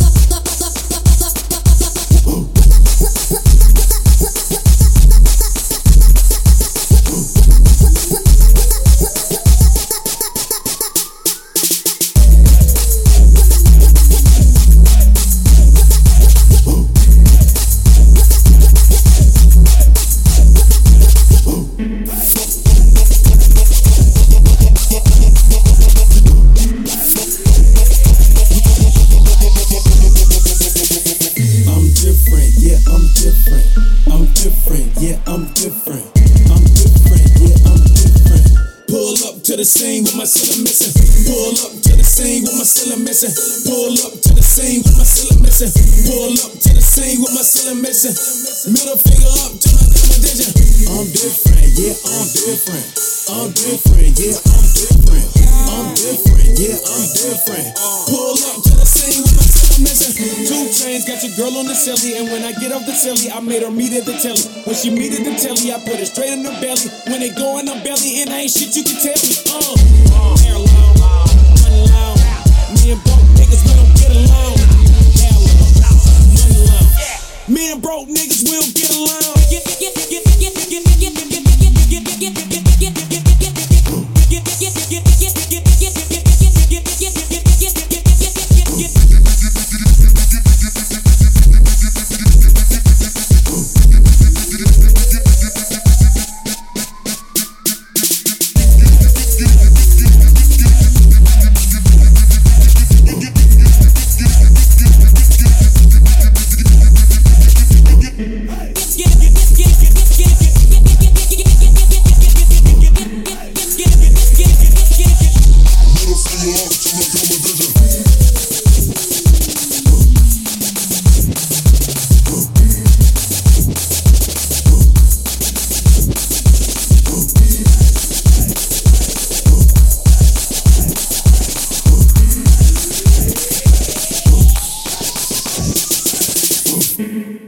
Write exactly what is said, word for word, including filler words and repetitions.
To the scene with my cylinder missing. Pull up to the scene with my cylinder missing. Pull up to the scene with my cylinder missing. Pull up to the scene with my cylinder missing. Middle finger up to my competition. I'm different, yeah, I'm different. I'm different, yeah, I'm different. I'm different, yeah, I'm different. Pull up to the scene with my cylinder missing. Two chains, got your girl on the celly, and when I get off the telly, I made her meet at the telly. When she meet at the telly, I put it straight in her belly. When it go in her belly, and ain't shit you can tell me. Uh, hair long, money long. Me and broke niggas, we don't get along. Hair long, money long. Me and broke niggas, we don't get along. Get, get, get, get, get, get, get, get, get, get, get, get, get, get, get, Mm-hmm.